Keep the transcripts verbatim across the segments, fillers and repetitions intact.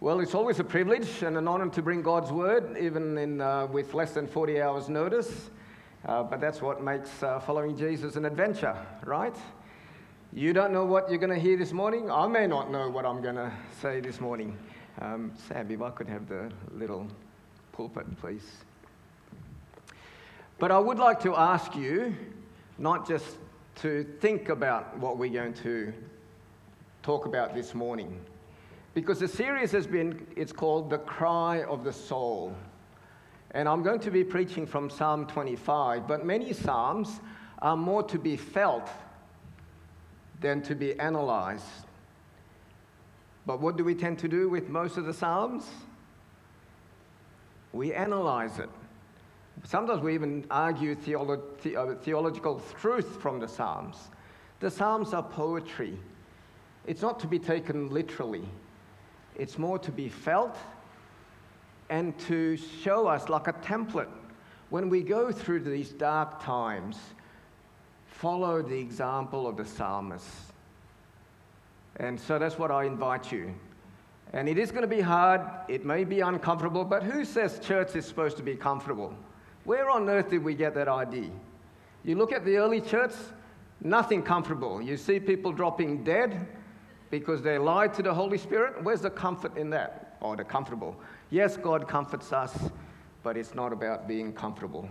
Well, it's always a privilege and an honor to bring God's word, even in, uh, with less than forty hours notice. Uh, but that's what makes uh, following Jesus an adventure, right? You don't know what you're going to hear this morning. I may not know what I'm going to say this morning. Um, Sam, if I could have the little pulpit, please. But I would like to ask you not just to think about what we're going to talk about this morning. Because the series has been, it's called The Cry of the Soul. And I'm going to be preaching from Psalm twenty-five, but many Psalms are more to be felt than to be analyzed. But what do we tend to do with most of the Psalms? We analyze it. Sometimes we even argue theolo- the- uh, theological truth from the Psalms. The Psalms are poetry. It's not to be taken literally. It's more to be felt and to show us like a template. When we go through these dark times, follow the example of the psalmist. And so that's what I invite you. And it is going to be hard. It may be uncomfortable, but who says church is supposed to be comfortable? Where on earth did we get that idea? You look at the early church, nothing comfortable. You see people dropping dead because they lied to the Holy Spirit. Where's the comfort in that? Or the comfortable? Yes, God comforts us, but it's not about being comfortable.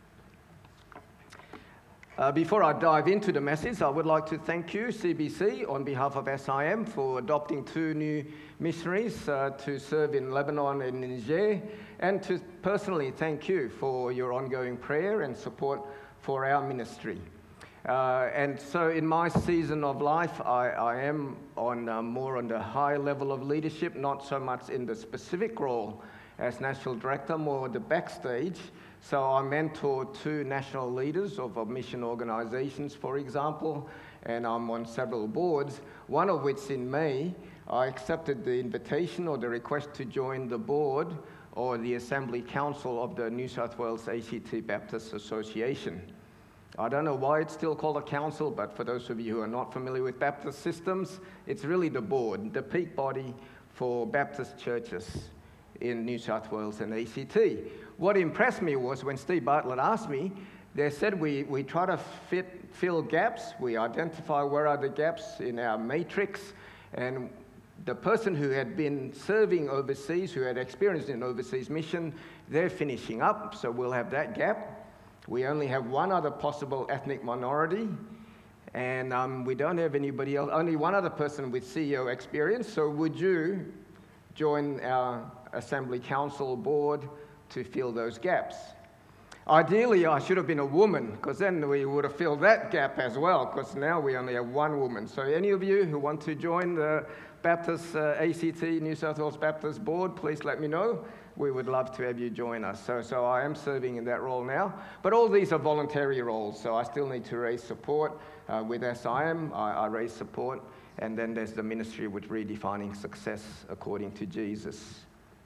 Uh, before I dive into the message, I would like to thank you, C B C, on behalf of S I M, for adopting two new missionaries uh, to serve in Lebanon and Niger, and to personally thank you for your ongoing prayer and support for our ministry. Uh, and so in my season of life, I, I am on uh, more on the high level of leadership, not so much in the specific role as national director, more the backstage. So I mentor two national leaders of, of mission organizations, for example, and I'm on several boards, one of which in May, I accepted the invitation or the request to join the board or the Assembly Council of the New South Wales A C T Baptist Association. I don't know why it's still called a council, but for those of you who are not familiar with Baptist systems, it's really the board, the peak body for Baptist churches in New South Wales and A C T. What impressed me was when Steve Bartlett asked me, they said we, we try to fit, fill gaps, we identify where are the gaps in our matrix, and the person who had been serving overseas, who had experience in overseas mission, they're finishing up, so we'll have that gap. We only have one other possible ethnic minority, and um, we don't have anybody else, only one other person with C E O experience, so would you join our Assembly Council board to fill those gaps? Ideally, I should have been a woman, because then we would have filled that gap as well, because now we only have one woman. So any of you who want to join the Baptist uh, A C T, New South Wales Baptist Board, please let me know. We would love to have you join us. So, so I am serving in that role now. But all these are voluntary roles, so I still need to raise support. Uh, with S I M, I, I raise support. And then there's the ministry with Redefining Success According to Jesus.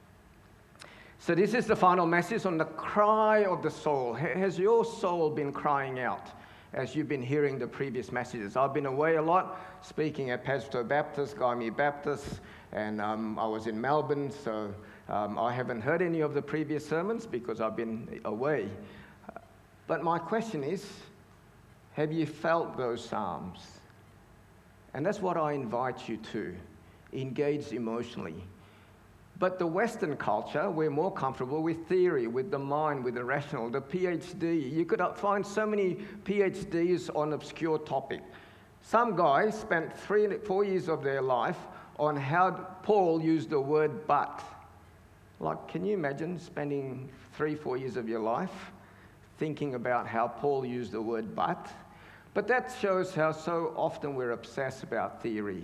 So this is the final message on the cry of the soul. Has your soul been crying out as you've been hearing the previous messages? I've been away a lot, speaking at Pastor Baptist, Gymea Baptist, and um, I was in Melbourne, so um, I haven't heard any of the previous sermons because I've been away. But my question is, have you felt those Psalms? And that's what I invite you to, engage emotionally. But the Western culture, we're more comfortable with theory, with the mind, with the rational, the PhD. You could find so many PhDs on obscure topic. Some guys spent three, four years of their life on how Paul used the word but. Like, can you imagine spending three, four years of your life thinking about how Paul used the word but? But that shows how so often we're obsessed about theory.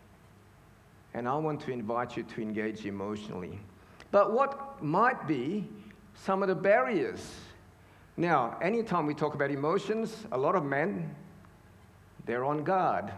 And I want to invite you to engage emotionally. But what might be some of the barriers? Now, anytime we talk about emotions, a lot of men, they're on guard.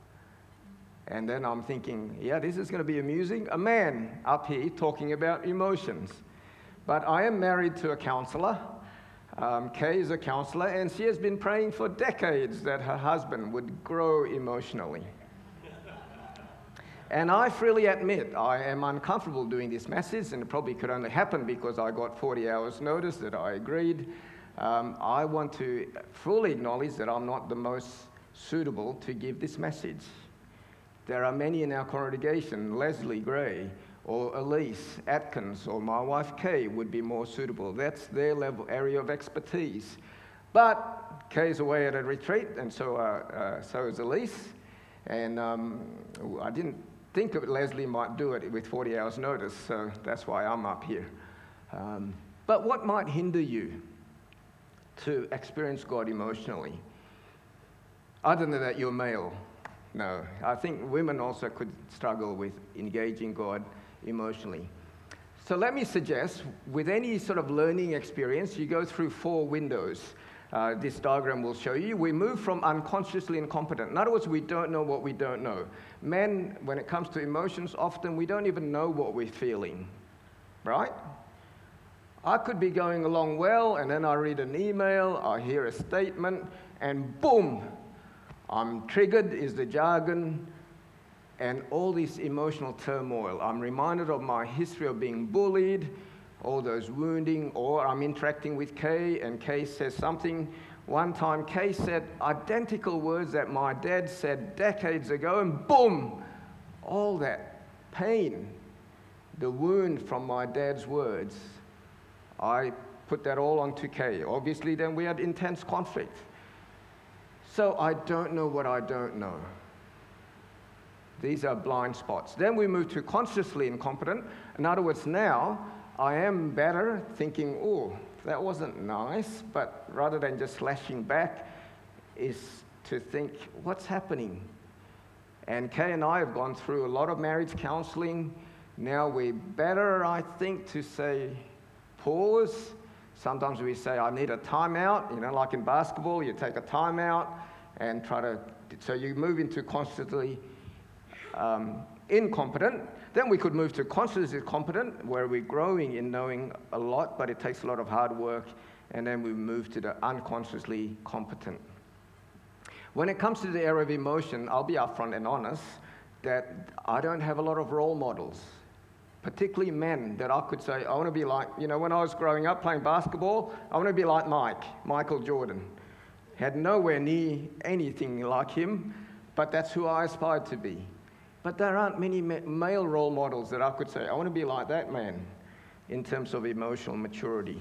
And then I'm thinking, yeah, this is going to be amusing. A man up here talking about emotions. But I am married to a counselor. Um, Kay is a counselor, and she has been praying for decades that her husband would grow emotionally. And I freely admit I am uncomfortable doing this message, and it probably could only happen because I got forty hours notice that I agreed. Um, I want to fully acknowledge that I'm not the most suitable to give this message. There are many in our congregation, Leslie Gray, or Elise Atkins, or my wife Kay would be more suitable. That's their level area of expertise. But Kay's away at a retreat, and so, uh, uh, so is Elise. And um, I didn't think that Leslie might do it with forty hours notice, so that's why I'm up here. Um, but what might hinder you to experience God emotionally? Other than that, you're male. No, I think women also could struggle with engaging God emotionally. So let me suggest, with any sort of learning experience, you go through four windows. Uh, this diagram will show you. We move from unconsciously incompetent. In other words, we don't know what we don't know. Men, when it comes to emotions, often we don't even know what we're feeling, right? I could be going along well, and then I read an email, I hear a statement, and boom, I'm triggered is the jargon, and all this emotional turmoil. I'm reminded of my history of being bullied, all those wounding, or I'm interacting with Kay, and Kay says something. One time, Kay said identical words that my dad said decades ago, and boom, all that pain, the wound from my dad's words, I put that all onto Kay. Obviously, then we had intense conflict. So I don't know what I don't know. These are blind spots. Then we move to consciously incompetent. In other words, now I am better thinking, oh, that wasn't nice, but rather than just slashing back, is to think, what's happening? And Kay and I have gone through a lot of marriage counseling. Now we're better, I think, to say, pause. Sometimes we say, I need a timeout. You know, like in basketball, you take a timeout and try to, so you move into consciously um, incompetent. Then we could move to consciously competent, where we're growing in knowing a lot, but it takes a lot of hard work. And then we move to the unconsciously competent. When it comes to the area of emotion, I'll be upfront and honest that I don't have a lot of role models, particularly men that I could say, I want to be like, you know, when I was growing up playing basketball, I want to be like Mike, Michael Jordan. Had nowhere near anything like him, but that's who I aspired to be. But there aren't many male role models that I could say, I want to be like that man in terms of emotional maturity.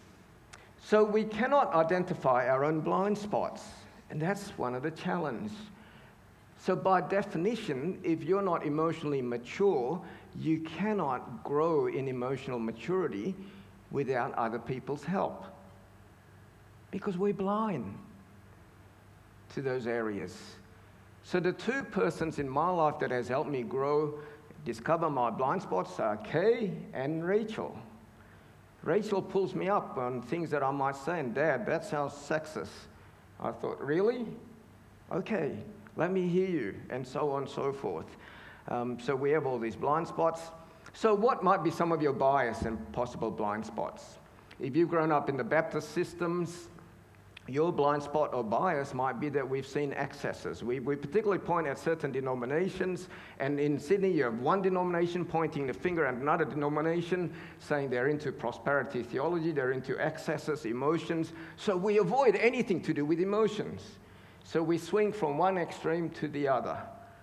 So we cannot identify our own blind spots, and that's one of the challenges. So by definition, if you're not emotionally mature, you cannot grow in emotional maturity without other people's help, because we're blind to those areas. So the two persons in my life that has helped me grow, discover my blind spots are Kay and Rachel. Rachel pulls me up on things that I might say, and Dad, that sounds sexist. I thought, really? Okay, let me hear you, and so on and so forth. Um, so we have all these blind spots. So what might be some of your bias and possible blind spots? If you've grown up in the Baptist systems, your blind spot or bias might be that we've seen excesses. We, we particularly point at certain denominations, and in Sydney you have one denomination pointing the finger at another denomination, saying they're into prosperity theology, they're into excesses, emotions. So we avoid anything to do with emotions. So we swing from one extreme to the other.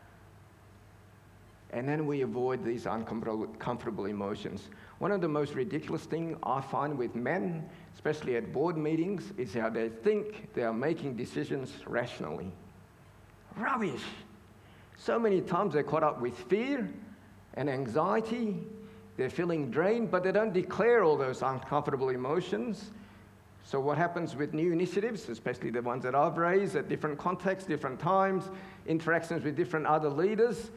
And then we avoid these uncomfortable emotions. One of the most ridiculous things I find with men, especially at board meetings, is how they think they are making decisions rationally. Rubbish! So many times they're caught up with fear and anxiety. They're feeling drained, but they don't declare all those uncomfortable emotions. So what happens with new initiatives, especially the ones that I've raised at different contexts, different times, interactions with different other leaders,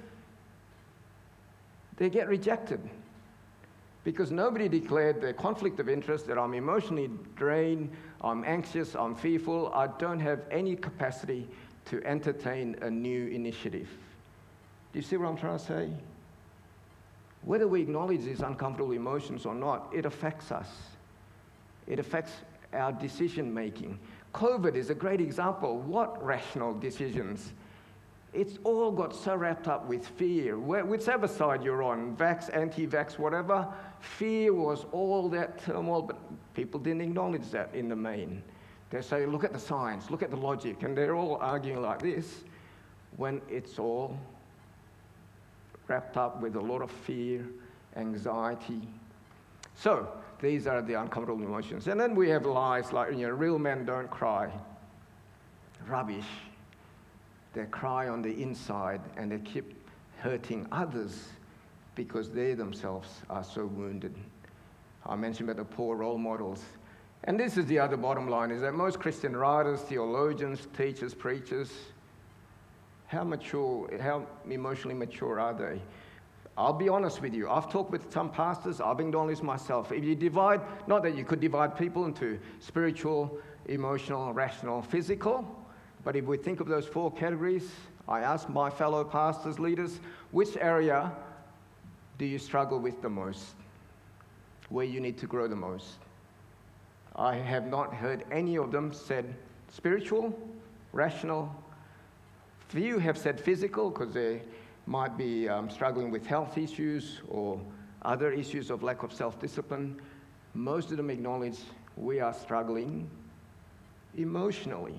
they get rejected because nobody declared their conflict of interest, that I'm emotionally drained, I'm anxious, I'm fearful, I don't have any capacity to entertain a new initiative. Do you see what I'm trying to say? Whether we acknowledge these uncomfortable emotions or not, it affects us. It affects our decision making. COVID is a great example. What rational decisions It's all got so wrapped up with fear. Whichever side you're on, vax, anti-vax, whatever, fear was all that turmoil, but people didn't acknowledge that in the main. They say, look at the science, look at the logic, and they're all arguing like this when it's all wrapped up with a lot of fear, anxiety. So these are the uncomfortable emotions. And then we have lies like, you know, real men don't cry. Rubbish. They cry on the inside and they keep hurting others because they themselves are so wounded. I mentioned about the poor role models. And this is the other bottom line, is that most Christian writers, theologians, teachers, preachers, how mature, how emotionally mature are they? I'll be honest with you. I've talked with some pastors. I've been doing this myself. If you divide, not that you could divide people into spiritual, emotional, rational, physical, but if we think of those four categories, I ask my fellow pastors, leaders, which area do you struggle with the most? Where you need to grow the most? I have not heard any of them said spiritual, rational. Few have said physical because they might be um, struggling with health issues or other issues of lack of self-discipline. Most of them acknowledge we are struggling emotionally.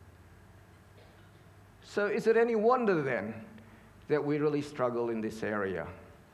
So is it any wonder then that we really struggle in this area?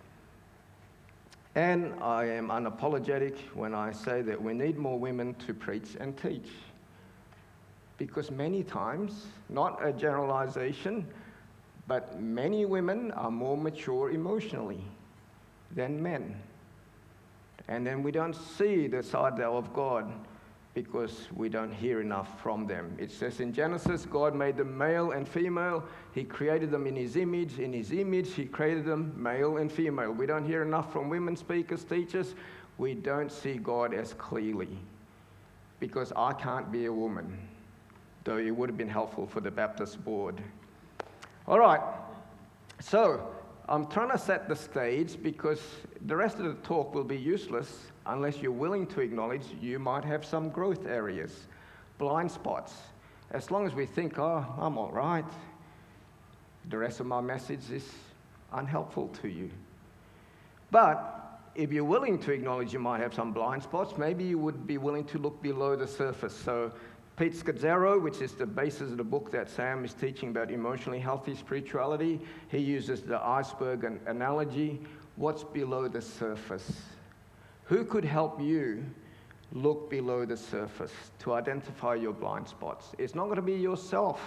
And I am unapologetic when I say that we need more women to preach and teach. Because many times, not a generalization, but many women are more mature emotionally than men. And then we don't see the side of God because we don't hear enough from them. It says in Genesis, God made them male and female. He created them in his image. In his image, he created them male and female. We don't hear enough from women speakers, teachers. We don't see God as clearly because I can't be a woman, though it would have been helpful for the Baptist board. All right, so I'm trying to set the stage because the rest of the talk will be useless unless you're willing to acknowledge you might have some growth areas, blind spots. As long as we think, oh, I'm all right, the rest of my message is unhelpful to you. But if you're willing to acknowledge you might have some blind spots, maybe you would be willing to look below the surface. So Pete Scazzaro, which is the basis of the book that Sam is teaching about emotionally healthy spirituality, he uses the iceberg analogy. What's below the surface? Who could help you look below the surface to identify your blind spots? It's not going to be yourself.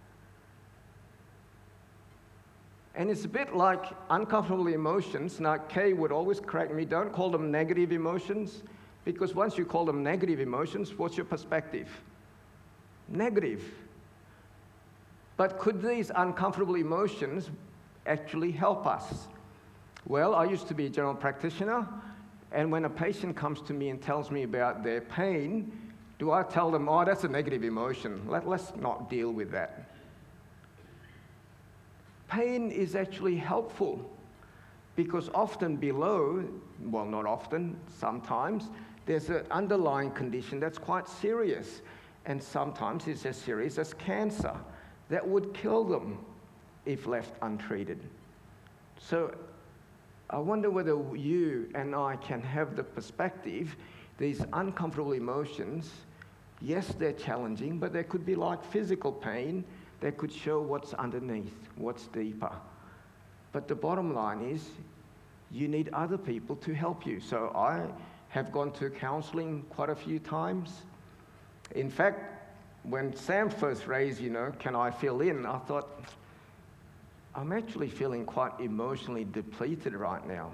And it's a bit like uncomfortable emotions. Now, Kay would always correct me, don't call them negative emotions, because once you call them negative emotions, what's your perspective? Negative. But could these uncomfortable emotions actually help us? Well, I used to be a general practitioner, and when a patient comes to me and tells me about their pain, do I tell them, oh, that's a negative emotion, Let, let's not deal with that? Pain is actually helpful because often below, well, not often, sometimes, there's an underlying condition that's quite serious. And sometimes it's as serious as cancer that would kill them if left untreated. So I wonder whether you and I can have the perspective, these uncomfortable emotions, yes, they're challenging, but they could be like physical pain. They could show what's underneath, what's deeper. But the bottom line is you need other people to help you. So I have gone to counseling quite a few times. In fact, when Sam first raised, you know, can I fill in, I thought, I'm actually feeling quite emotionally depleted right now.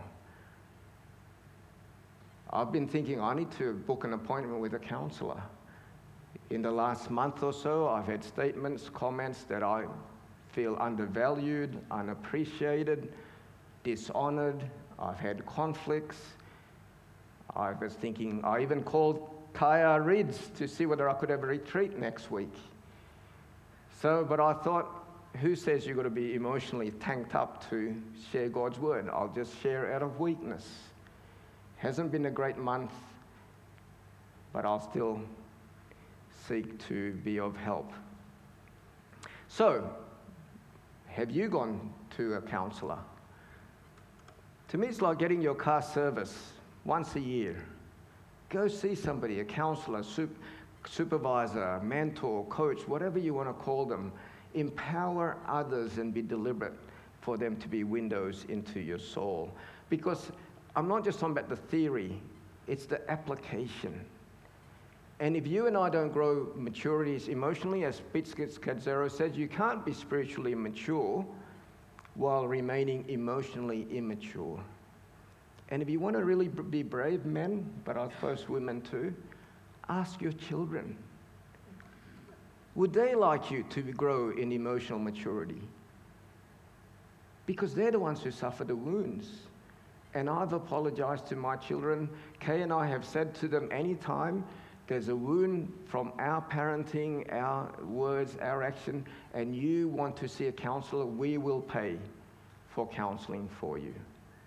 I've been thinking I need to book an appointment with a counselor. In the last month or so, I've had statements, comments that I feel undervalued, unappreciated, dishonored. I've had conflicts. I was thinking, I even called Kaya Reeds to see whether I could have a retreat next week. So, but I thought, who says you've got to be emotionally tanked up to share God's word? I'll just share out of weakness. Hasn't been a great month, but I'll still seek to be of help. So, Have you gone to a counsellor? To me, it's like getting your car serviced once a year. Go see somebody, a counsellor, sup- supervisor, mentor, coach, whatever you want to call them. Empower others and be deliberate for them to be windows into your soul. Because I'm not just talking about the theory, it's the application. And if you and I don't grow maturities emotionally, as Pizzkazzaro says, you can't be spiritually mature while remaining emotionally immature. And if you want to really be brave, men, but I suppose women too, ask your children. Would they like you to grow in emotional maturity? Because they're the ones who suffer the wounds. And I've apologized to my children. Kay and I have said to them, anytime there's a wound from our parenting, our words, our action, and you want to see a counselor, we will pay for counseling for you.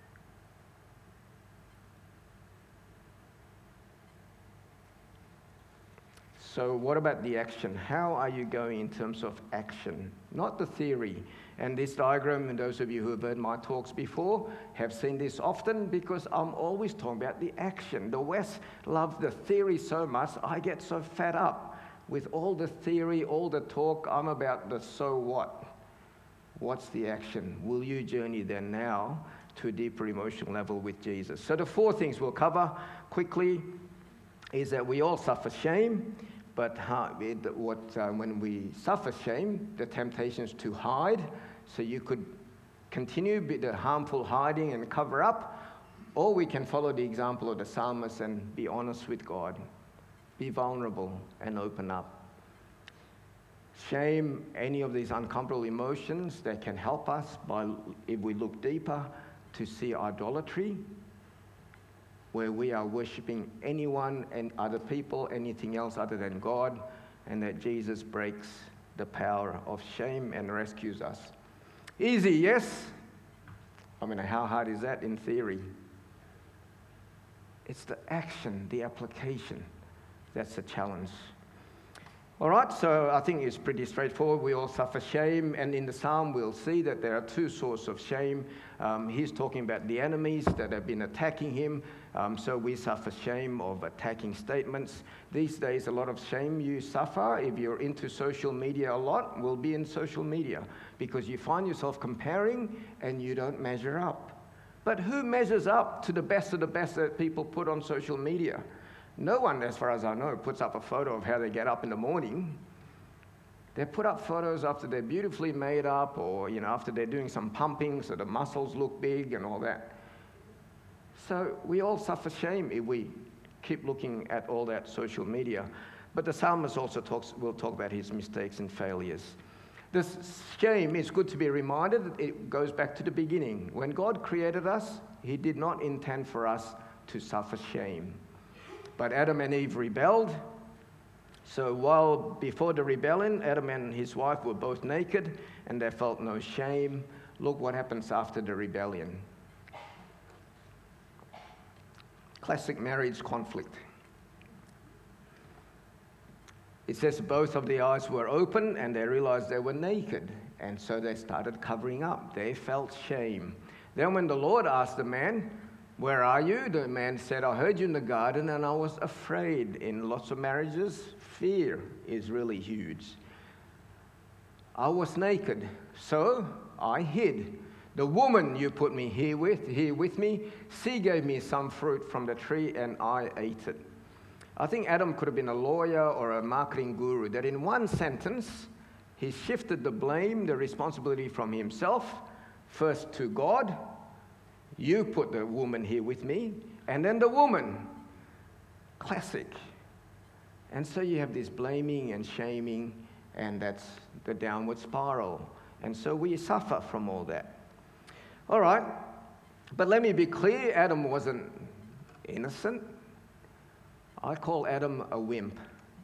So what about the action? How are you going in terms of action? Not the theory. And this diagram, and those of you who have heard my talks before, have seen this often because I'm always talking about the action. The West loves the theory so much, I get so fed up with all the theory, all the talk. I'm about the so what. What's the action? Will you journey then now to a deeper emotional level with Jesus? So the four things we'll cover quickly is that we all suffer shame. But how, it, what, uh, when we suffer shame, the temptation is to hide. So you could continue the harmful hiding and cover up, or we can follow the example of the psalmist and be honest with God. Be vulnerable and open up. Shame, any of these uncomfortable emotions, they can help us by, if we look deeper, to see idolatry, where we are worshipping anyone and other people, anything else other than God, and that Jesus breaks the power of shame and rescues us. Easy, yes? I mean, how hard is that in theory? It's the action, the application, that's the challenge. All right, so I think it's pretty straightforward. We all suffer shame, and in the psalm we'll see that there are two sources of shame. Um, he's talking about the enemies that have been attacking him, um, so we suffer shame of attacking statements. These days, a lot of shame you suffer if you're into social media a lot will be in social media, because you find yourself comparing and you don't measure up. But who measures up to the best of the best that people put on social media? No one, as far as I know, puts up a photo of how they get up in the morning. They put up photos after they're beautifully made up, or you know, after they're doing some pumping so the muscles look big and all that. So we all suffer shame if we keep looking at all that social media. But the psalmist also talks, will talk about his mistakes and failures. This shame, it's good to be reminded that it goes back to the beginning. When God created us, he did not intend for us to suffer shame. But Adam and Eve rebelled. So while before the rebellion, Adam and his wife were both naked and they felt no shame. Look what happens after the rebellion. Classic marriage conflict. It says both of the eyes were open and they realized they were naked. And so they started covering up. They felt shame. Then when the Lord asked the man, "Where are you?" the man said, "I heard you in the garden and I was afraid." In lots of marriages, fear is really huge. "I was naked, so I hid. The woman you put me here with, here with me, she gave me some fruit from the tree and I ate it." I think Adam could have been a lawyer or a marketing guru, that in one sentence, he shifted the blame, the responsibility from himself, first to God. "You put the woman here with me," and then the woman. Classic. And so you have this blaming and shaming, and that's the downward spiral. And so we suffer from all that. All right, but let me be clear, Adam wasn't innocent. I call Adam a wimp.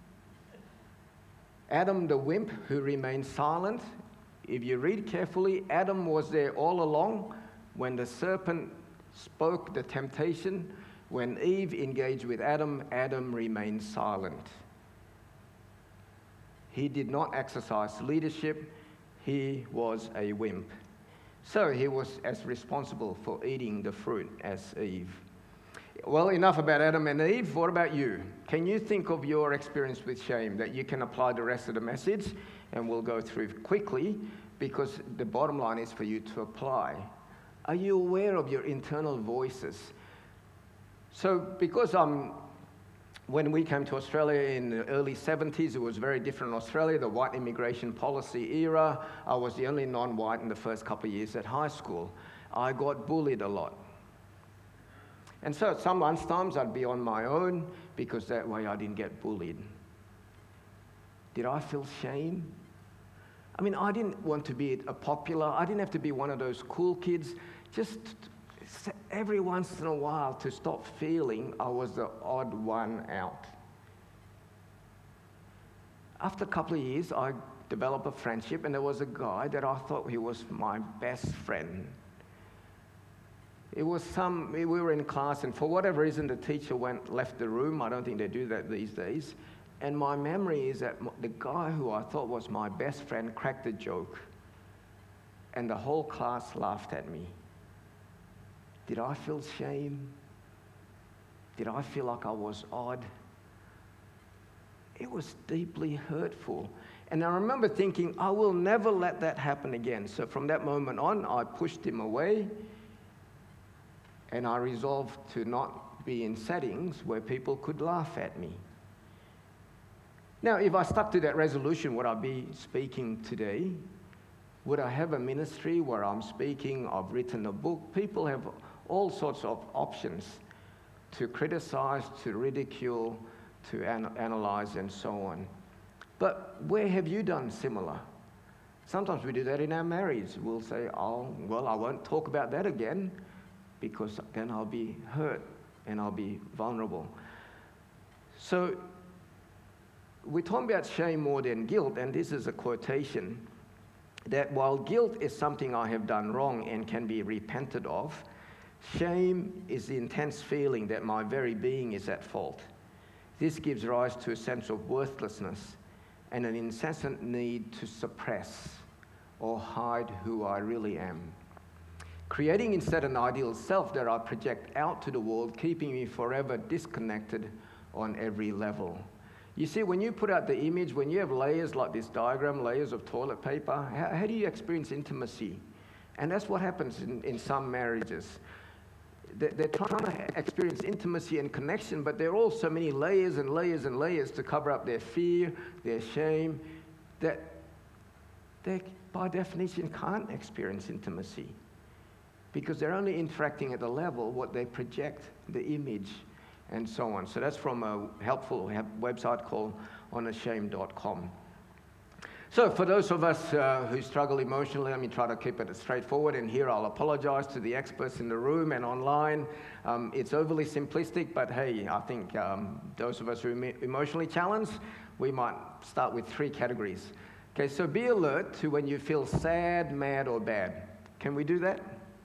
Adam the wimp who remained silent. If you read carefully, Adam was there all along. When the serpent spoke the temptation, when Eve engaged with Adam, Adam remained silent. He did not exercise leadership. he was a wimp. So he was as responsible for eating the fruit as Eve. Well, enough about Adam and Eve. What about you? Can you think of your experience with shame that you can apply the rest of the message? And we'll go through quickly because the bottom line is for you to apply. Are you aware of your internal voices? So because um, when we came to Australia in the early seventies, it was very different in Australia, the white immigration policy era. I was the only non-white in the first couple of years at high school. I got bullied a lot. And so some lunchtimes I'd be on my own because that way I didn't get bullied. Did I feel shame? I mean, I didn't want to be a popular, I didn't have to be one of those cool kids. Just every once in a while to stop feeling I was the odd one out. After a couple of years, I developed a friendship, and there was a guy that I thought he was my best friend. It was some, we were in class, and for whatever reason, the teacher went, left the room. I don't think they do that these days. And my memory is that the guy who I thought was my best friend cracked a joke, and the whole class laughed at me. Did I feel shame? Did I feel like I was odd? It was deeply hurtful. And I remember thinking, I will never let that happen again. So from that moment on, I pushed him away, and I resolved to not be in settings where people could laugh at me. Now, if I stuck to that resolution, would I be speaking today? Would I have a ministry where I'm speaking? I've written a book. People have all sorts of options to criticize, to ridicule, to an- analyze, and so on. But where have you done similar? Sometimes we do that in our marriage. We'll say, oh, well, I won't talk about that again because then I'll be hurt and I'll be vulnerable. So we're talking about shame more than guilt, and this is a quotation that while guilt is something I have done wrong and can be repented of, shame is the intense feeling that my very being is at fault. This gives rise to a sense of worthlessness and an incessant need to suppress or hide who I really am, creating instead an ideal self that I project out to the world, keeping me forever disconnected on every level. You see, when you put out the image, when you have layers like this diagram, layers of toilet paper, how, how do you experience intimacy? And that's what happens in, in some marriages. They're, they're trying to experience intimacy and connection, but there are all so many layers and layers and layers to cover up their fear, their shame, that they, by definition, can't experience intimacy because they're only interacting at the level what they project, the image, and so on. So that's from a helpful website called honashame dot com. So for those of us uh, who struggle emotionally, let me try to keep it straightforward, and here I'll apologize to the experts in the room and online. Um, it's overly simplistic, but hey, I think um, those of us who are emotionally challenged, we might start with three categories. Okay, so be alert to when you feel sad, mad, or bad. Can we do that?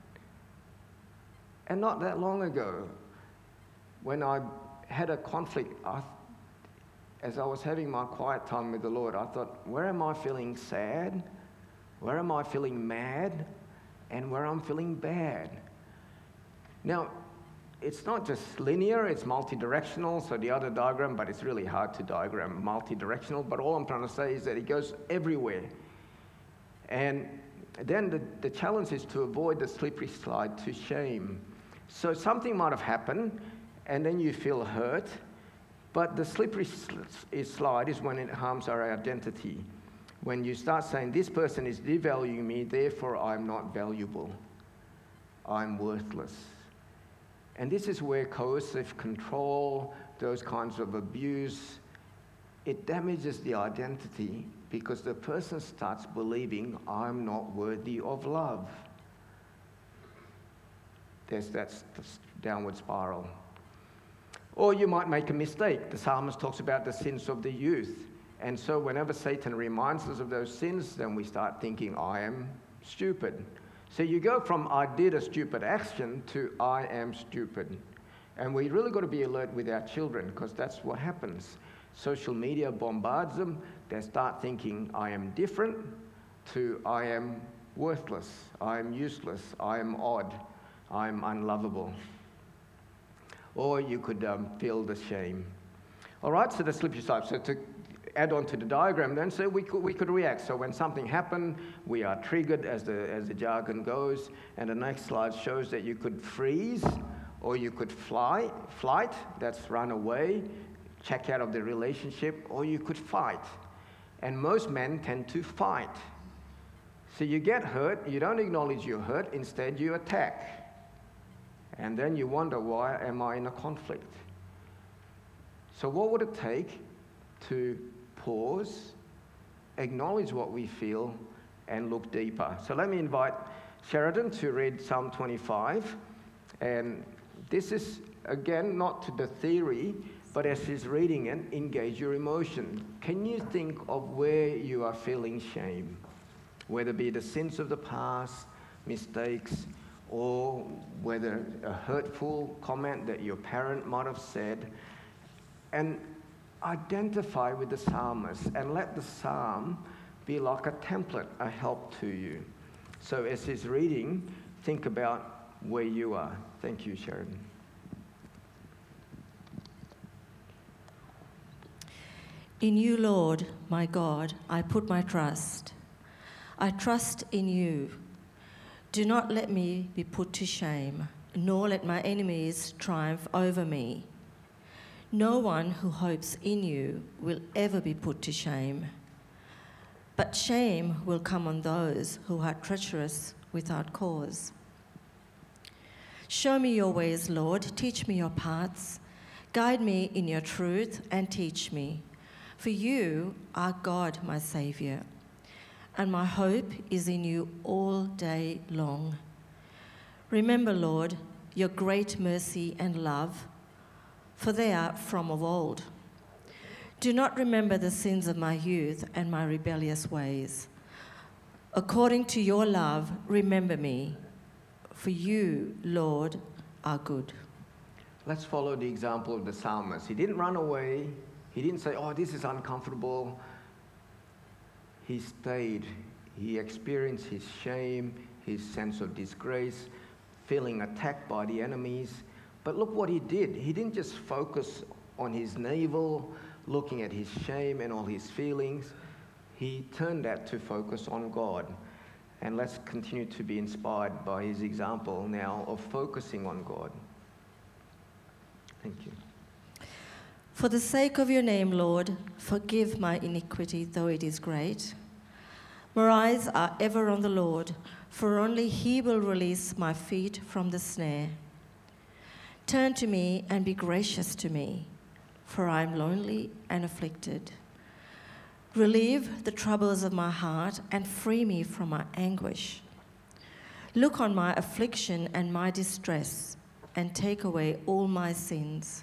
And not that long ago, when I had a conflict, I, as I was having my quiet time with the Lord, I thought, where am I feeling sad? Where am I feeling mad? And where I'm feeling bad? Now, it's not just linear, it's multi-directional, so the other diagram, but it's really hard to diagram multi-directional, but all I'm trying to say is that it goes everywhere. And then the, the challenge is to avoid the slippery slide to shame. So something might have happened, and then you feel hurt, but the slippery slide is when it harms our identity. When you start saying, this person is devaluing me, therefore I'm not valuable. I'm worthless. And this is where coercive control, those kinds of abuse, it damages the identity because the person starts believing I'm not worthy of love. There's that downward spiral. Or you might make a mistake. The psalmist talks about the sins of the youth. And so whenever Satan reminds us of those sins, then we start thinking, I am stupid. So you go from I did a stupid action to I am stupid. And we really got to be alert with our children because that's what happens. Social media bombards them. They start thinking, I am different. to I am worthless, I am useless, I am odd, I am unlovable. Or you could um, feel the shame. All right, so the slippery slope. So to add on to the diagram then, so we could, we could react. So when something happened, we are triggered as the, as the jargon goes, and the next slide shows that you could freeze, or you could fly, flight, that's run away, check out of the relationship, or you could fight. And most men tend to fight. So you get hurt, you don't acknowledge you're hurt, instead you attack. And then you wonder, why am I in a conflict? So what would it take to pause, acknowledge what we feel, and look deeper? So let me invite Sheridan to read Psalm twenty-five. And this is, again, not to the theory, but as he's reading it, engage your emotion. Can you think of where you are feeling shame? Whether it be the sins of the past, mistakes, or whether a hurtful comment that your parent might have said. And identify with the psalmist and let the psalm be like a template, a help to you. So as he's reading, think about where you are. Thank you, Sheridan. In you, Lord, my God, I put my trust. I trust in you. Do not let me be put to shame, nor let my enemies triumph over me. No one who hopes in you will ever be put to shame, but shame will come on those who are treacherous without cause. Show me your ways, Lord, teach me your paths. Guide me in your truth and teach me. For you are God, my Saviour, and my hope is in you all day long. Remember, Lord, your great mercy and love, for they are from of old. Do not remember the sins of my youth and my rebellious ways. According to your love, remember me, for you, Lord, are good. Let's follow the example of the psalmist. He didn't run away. He didn't say, oh, this is uncomfortable. He stayed. He experienced his shame, his sense of disgrace, feeling attacked by the enemies. But look what he did. He didn't just focus on his navel, looking at his shame and all his feelings. He turned that to focus on God. And let's continue to be inspired by his example now of focusing on God. Thank you. For the sake of your name, Lord, forgive my iniquity, though it is great. My eyes are ever on the Lord, for only he will release my feet from the snare. Turn to me and be gracious to me, for I am lonely and afflicted. Relieve the troubles of my heart and free me from my anguish. Look on my affliction and my distress, and take away all my sins.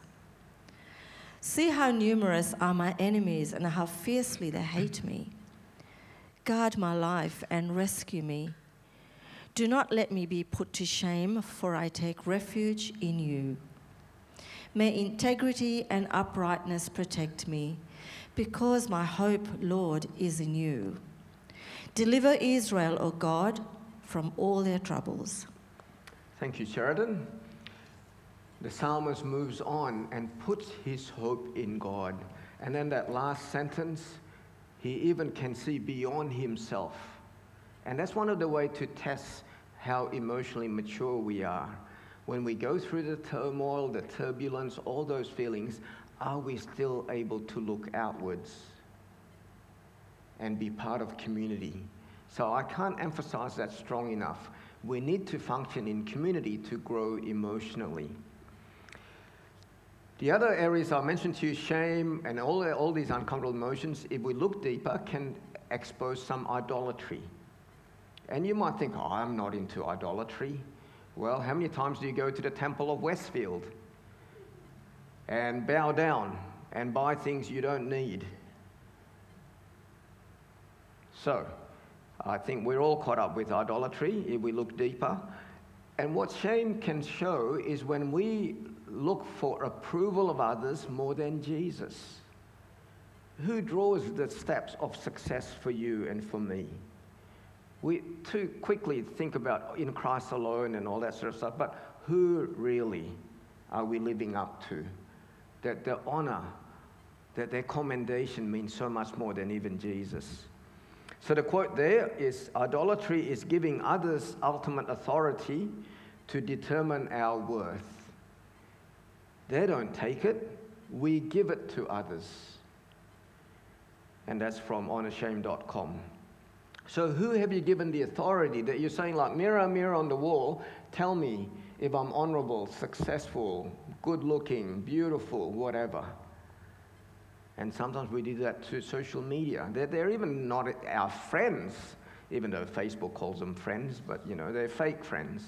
See how numerous are my enemies and how fiercely they hate me. Guard my life and rescue me. Do not let me be put to shame, for I take refuge in you. May integrity and uprightness protect me, because my hope, Lord, is in you. Deliver Israel, O God, from all their troubles. Thank you, Sheridan. The psalmist moves on and puts his hope in God. And then that last sentence, he even can see beyond himself. And that's one of the ways to test how emotionally mature we are. When we go through the turmoil, the turbulence, all those feelings, are we still able to look outwards and be part of community? So I can't emphasize that strong enough. We need to function in community to grow emotionally. The other areas I mentioned to you, shame and all, all these uncomfortable emotions, if we look deeper, can expose some idolatry. And you might think, oh, I'm not into idolatry. Well, how many times do you go to the Temple of Westfield and bow down and buy things you don't need? So, I think we're all caught up with idolatry if we look deeper. And what shame can show is when we look for approval of others more than Jesus. Who draws the steps of success for you and for me? We too quickly think about in Christ alone and all that sort of stuff, but who really are we living up to? That the honor, that their commendation means so much more than even Jesus. So the quote there is, idolatry is giving others ultimate authority to determine our worth. They don't take it, we give it to others. And that's from honor shame dot com. So who have you given the authority that you're saying, like, mirror, mirror on the wall, tell me if I'm honorable, successful, good-looking, beautiful, whatever. And sometimes we do that to social media. They're, they're even not our friends, even though Facebook calls them friends, but, you know, they're fake friends.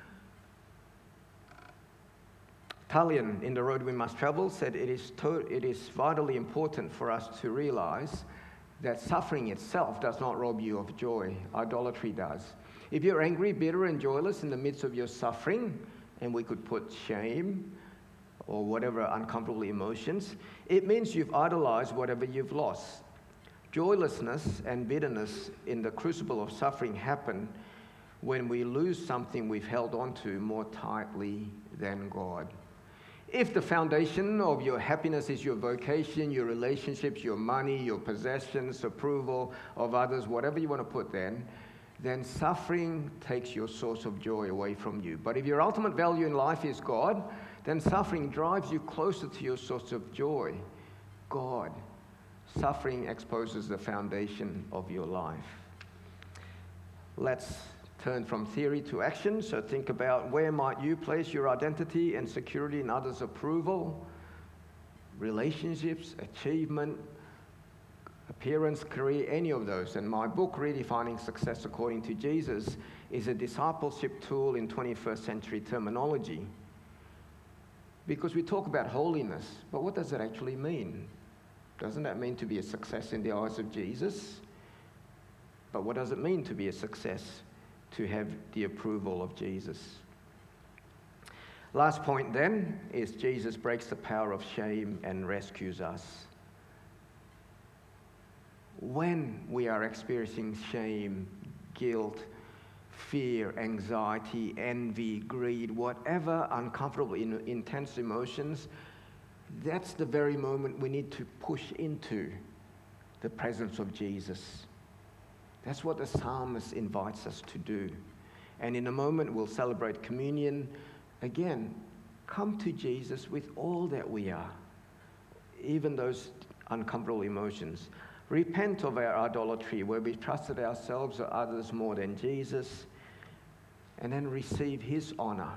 Talion, in The Road We Must Travel, said it is, to- it is vitally important for us to realize that suffering itself does not rob you of joy. Idolatry does. If you're angry, bitter, and joyless in the midst of your suffering, and we could put shame or whatever uncomfortable emotions, it means you've idolized whatever you've lost. Joylessness and bitterness in the crucible of suffering happen when we lose something we've held on to more tightly than God. If the foundation of your happiness is your vocation, your relationships, your money, your possessions, approval of others, whatever you want to put then, then suffering takes your source of joy away from you. But if your ultimate value in life is God, then suffering drives you closer to your source of joy, God. Suffering exposes the foundation of your life. Let's turn from theory to action. So think about, where might you place your identity and security in others' approval, relationships, achievement, appearance, career, any of those. And my book, Redefining Success According to Jesus, is a discipleship tool in twenty-first century terminology. Because we talk about holiness, but what does it actually mean? Doesn't that mean to be a success in the eyes of Jesus? But what does it mean to be a success? To have the approval of Jesus. Last point then is Jesus breaks the power of shame and rescues us. When we are experiencing shame, guilt, fear, anxiety, envy, greed, whatever uncomfortable, in, intense emotions, that's the very moment we need to push into the presence of Jesus. That's what the psalmist invites us to do. And in a moment, we'll celebrate communion. Again, come to Jesus with all that we are, even those uncomfortable emotions. Repent of our idolatry, where we trusted ourselves or others more than Jesus, and then receive his honor.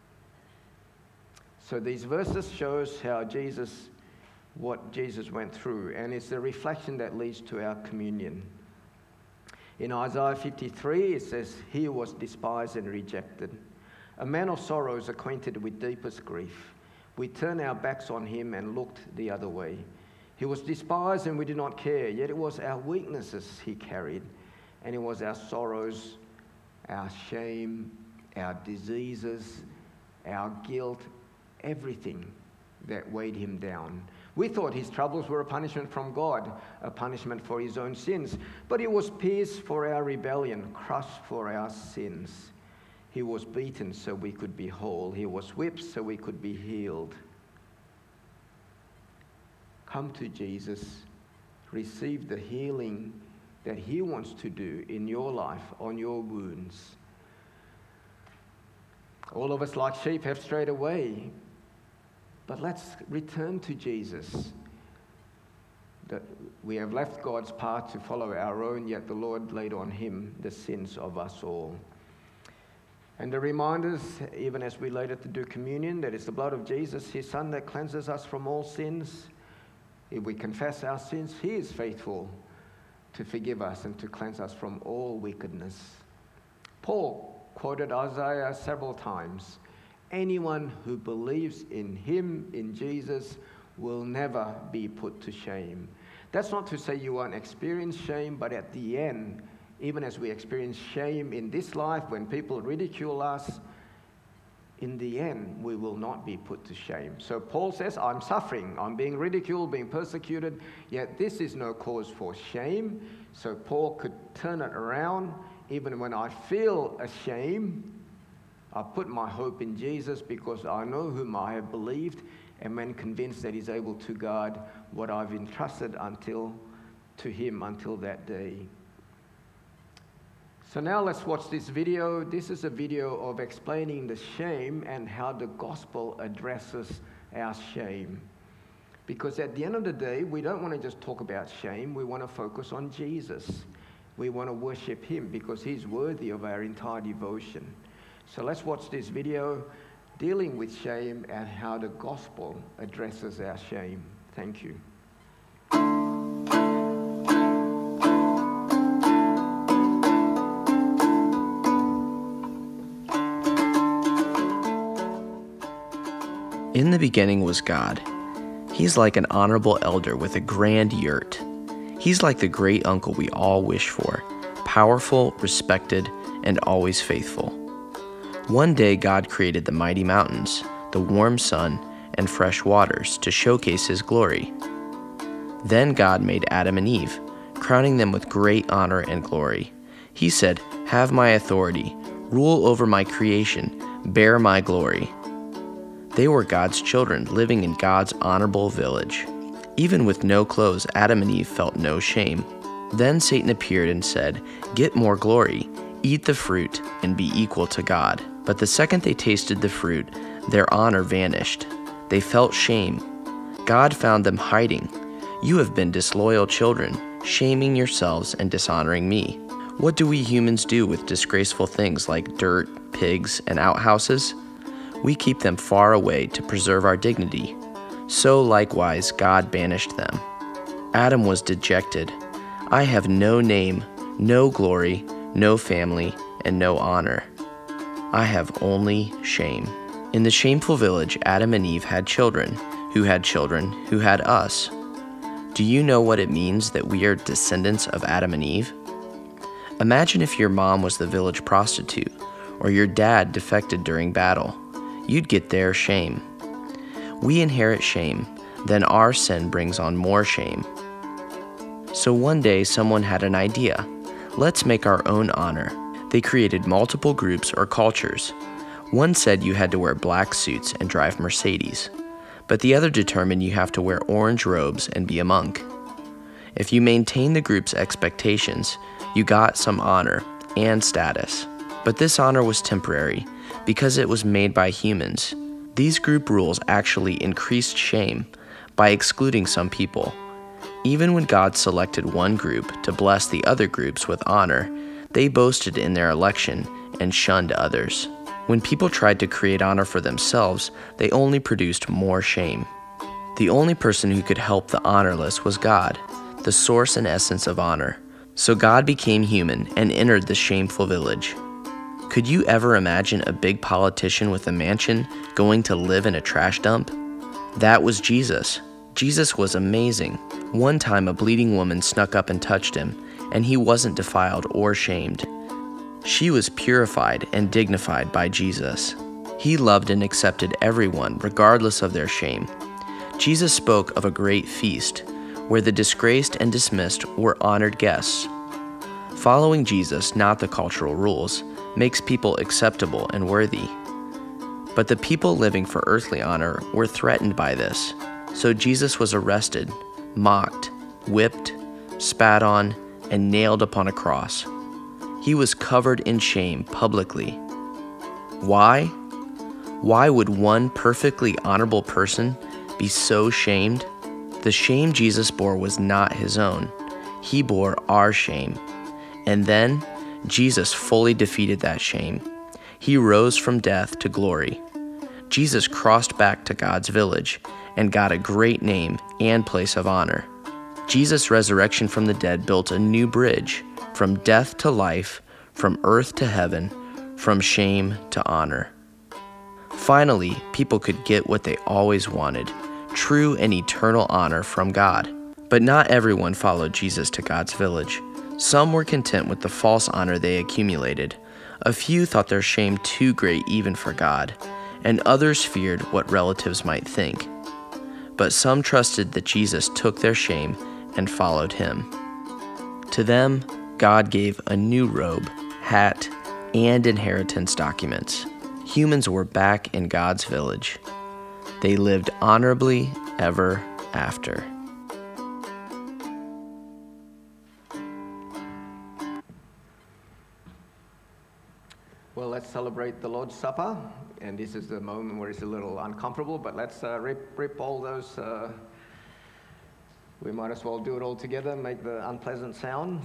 So these verses shows how Jesus, what Jesus went through, and it's the reflection that leads to our communion. In Isaiah fifty-three, it says, he was despised and rejected, a man of sorrows, acquainted with deepest grief. We turned our backs on him and looked the other way. He was despised and we did not care, yet it was our weaknesses he carried, and it was our sorrows, our shame, our diseases, our guilt, everything that weighed him down. We thought his troubles were a punishment from God, a punishment for his own sins. But he was pierced for our rebellion, crushed for our sins. He was beaten so we could be whole. He was whipped so we could be healed. Come to Jesus. Receive the healing that he wants to do in your life, on your wounds. All of us, like sheep, have strayed away. But let's return to Jesus. That we have left God's path to follow our own, yet the Lord laid on him the sins of us all. And the reminders, even as we later to do communion, that it's the blood of Jesus, his Son, that cleanses us from all sins. If we confess our sins, he is faithful to forgive us and to cleanse us from all wickedness. Paul quoted Isaiah several times. Anyone who believes in him, in Jesus, will never be put to shame. That's not to say you won't experience shame, but at the end, even as we experience shame in this life, when people ridicule us, in the end, we will not be put to shame. So Paul says, I'm suffering, I'm being ridiculed, being persecuted, yet this is no cause for shame. So Paul could turn it around even when I feel ashamed, I put my hope in Jesus because I know whom I have believed, and when convinced that he's able to guard what I've entrusted until to him until that day. So now let's watch this video. This is a video of explaining the shame and how the gospel addresses our shame. Because at the end of the day, we don't want to just talk about shame. We want to focus on Jesus. We want to worship him because he's worthy of our entire devotion. So let's watch this video dealing with shame and how the gospel addresses our shame. Thank you. In the beginning was God. He's like an honorable elder with a grand yurt. He's like the great uncle we all wish for, powerful, respected, and always faithful. One day God created the mighty mountains, the warm sun, and fresh waters to showcase his glory. Then God made Adam and Eve, crowning them with great honor and glory. He said, "Have my authority, rule over my creation, bear my glory." They were God's children living in God's honorable village. Even with no clothes, Adam and Eve felt no shame. Then Satan appeared and said, "Get more glory, eat the fruit, and be equal to God." But the second they tasted the fruit, their honor vanished. They felt shame. God found them hiding. "You have been disloyal children, shaming yourselves and dishonoring me." What do we humans do with disgraceful things like dirt, pigs, and outhouses? We keep them far away to preserve our dignity. So likewise, God banished them. Adam was dejected. "I have no name, no glory, no family, and no honor. I have only shame." In the shameful village, Adam and Eve had children, who had children, who had us. Do you know what it means that we are descendants of Adam and Eve? Imagine if your mom was the village prostitute, or your dad defected during battle. You'd get their shame. We inherit shame, then our sin brings on more shame. So one day someone had an idea. Let's make our own honor. They created multiple groups or cultures. One said you had to wear black suits and drive Mercedes, but the other determined you have to wear orange robes and be a monk. If you maintain the group's expectations, you got some honor and status. But this honor was temporary, because it was made by humans. These group rules actually increased shame by excluding some people. Even when God selected one group to bless the other groups with honor, they boasted in their election and shunned others. When people tried to create honor for themselves, they only produced more shame. The only person who could help the honorless was God, the source and essence of honor. So God became human and entered the shameful village. Could you ever imagine a big politician with a mansion going to live in a trash dump? That was Jesus. Jesus was amazing. One time a bleeding woman snuck up and touched him, and he wasn't defiled or shamed. She was purified and dignified by Jesus. He loved and accepted everyone regardless of their shame. Jesus spoke of a great feast where the disgraced and dismissed were honored guests. Following Jesus, not the cultural rules, makes people acceptable and worthy. But the people living for earthly honor were threatened by this. So Jesus was arrested, mocked, whipped, spat on, and nailed upon a cross. He was covered in shame publicly. Why? Why would one perfectly honorable person be so shamed? The shame Jesus bore was not his own. He bore our shame. And then Jesus fully defeated that shame. He rose from death to glory. Jesus crossed back to God's village and got a great name and place of honor. Jesus' resurrection from the dead built a new bridge from death to life, from earth to heaven, from shame to honor. Finally, people could get what they always wanted, true and eternal honor from God. But not everyone followed Jesus to God's village. Some were content with the false honor they accumulated. A few thought their shame too great even for God, and others feared what relatives might think. But some trusted that Jesus took their shame and followed him. To them, God gave a new robe, hat, and inheritance documents. Humans were back in God's village. They lived honorably ever after. Well, let's celebrate the Lord's Supper, and this is the moment where it's a little uncomfortable, but let's uh, rip, rip all those, uh, we might as well do it all together, make the unpleasant sound.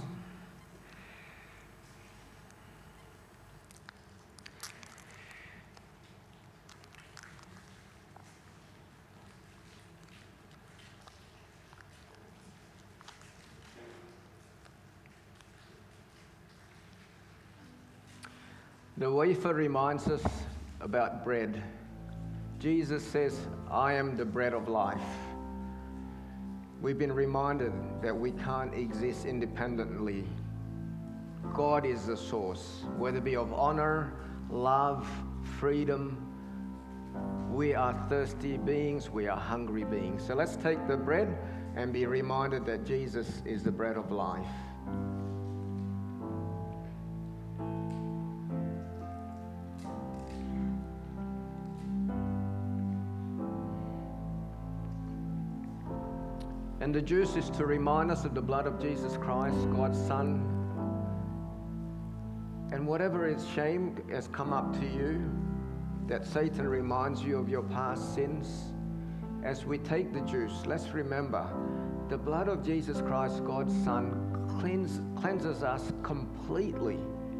The wafer reminds us about bread. Jesus says, I am the bread of life. We've been reminded that we can't exist independently. God is the source, whether it be of honor, love, freedom. We are thirsty beings, we are hungry beings. So let's take the bread and be reminded that Jesus is the bread of life. And the juice is to remind us of the blood of Jesus Christ, God's Son. And whatever is shame has come up to you, that Satan reminds you of your past sins, as we take the juice, let's remember the blood of Jesus Christ, God's Son, cleanse, cleanses us completely,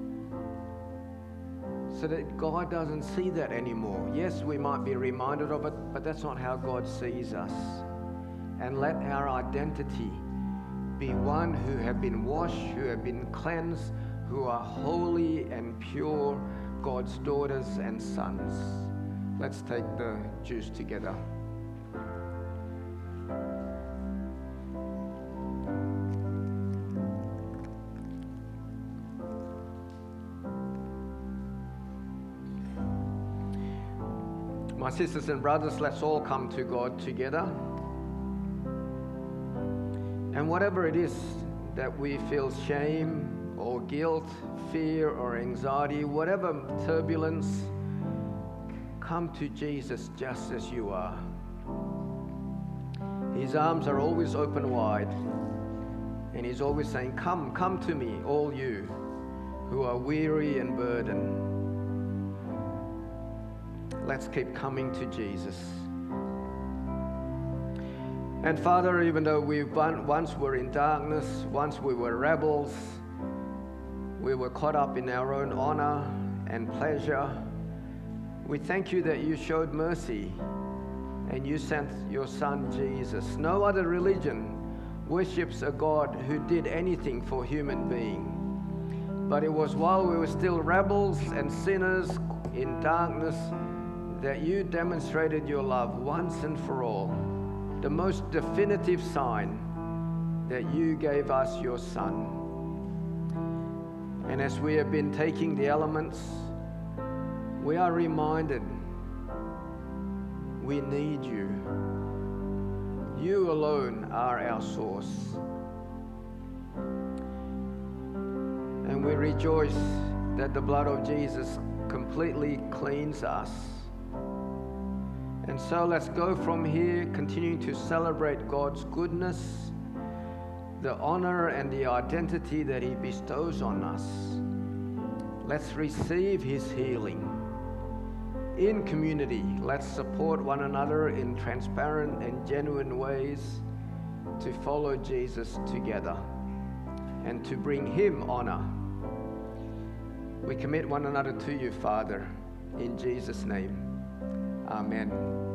so that God doesn't see that anymore. Yes, we might be reminded of it, but that's not how God sees us. And let our identity be one who have been washed, who have been cleansed, who are holy and pure, God's daughters and sons. Let's take the juice together. My sisters and brothers, let's all come to God together. And whatever it is that we feel shame or guilt, fear or anxiety, whatever turbulence, come to Jesus just as you are. His arms are always open wide, and He's always saying, come, come to me, all you who are weary and burdened. Let's keep coming to Jesus. And Father, even though we once were in darkness, once we were rebels, we were caught up in our own honor and pleasure, we thank you that you showed mercy and you sent your Son Jesus. No other religion worships a God who did anything for human being. But it was while we were still rebels and sinners in darkness that you demonstrated your love once and for all. The most definitive sign that you gave us your Son. And as we have been taking the elements, we are reminded we need you. You alone are our source. And we rejoice that the blood of Jesus completely cleans us. And so let's go from here, continuing to celebrate God's goodness, the honor and the identity that He bestows on us. Let's receive His healing. In community, let's support one another in transparent and genuine ways to follow Jesus together and to bring Him honor. We commit one another to you, Father, in Jesus' name. Amen.